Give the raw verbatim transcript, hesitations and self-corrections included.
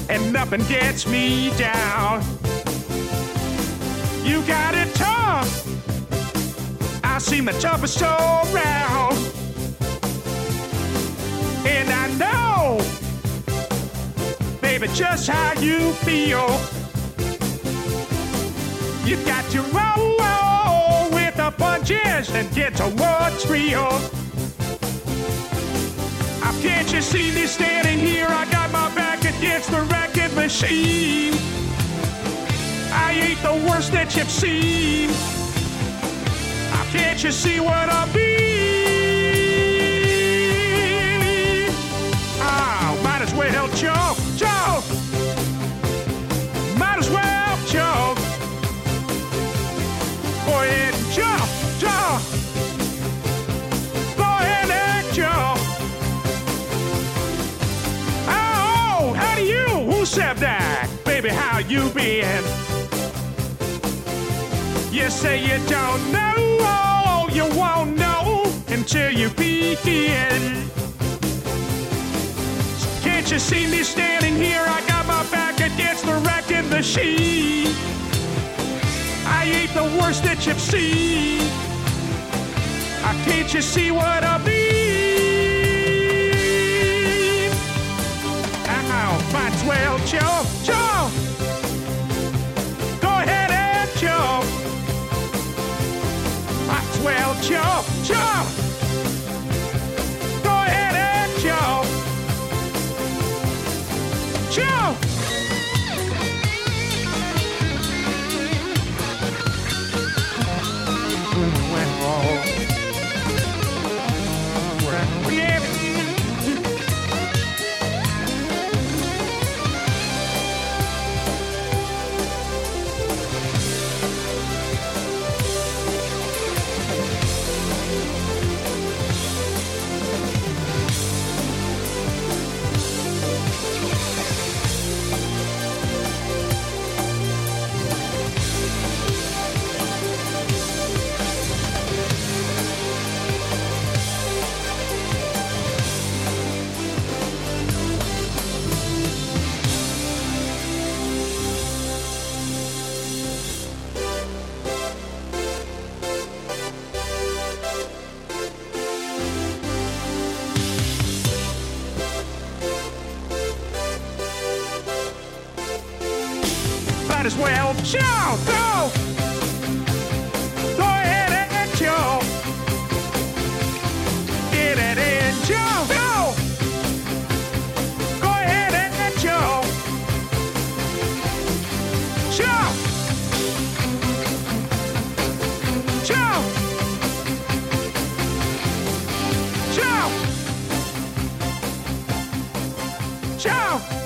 and nothing gets me down. You got it tough. I see my toughest around. And I know, baby, just how you feel. You got to roll, roll with the punches and get to what's real. Uh, can't you see me standing here? I got my back against the wrecking machine. I ain't the worst that you've seen. Uh, can't you see what I mean? Ah, might as well jump, jump. Might as well jump. Go ahead and jump, jump. Go ahead and jump. Oh, how do you? Who said that? Baby, how you been? You say you don't know, oh, you won't know until you begin. Can't you see me standing here? I got my back against the wrecking machine. I ain't the worst that you've seen. Uh, can't you see what I mean? Ow, might as well jump, jump. Go ahead and jump. Might as well jump, jump. Go ahead and jump. Jump. Might as well jump, go! Go ahead and jump. Get it in, jump, go! Go ahead and jump. Jump! Jump! Jump! Jump!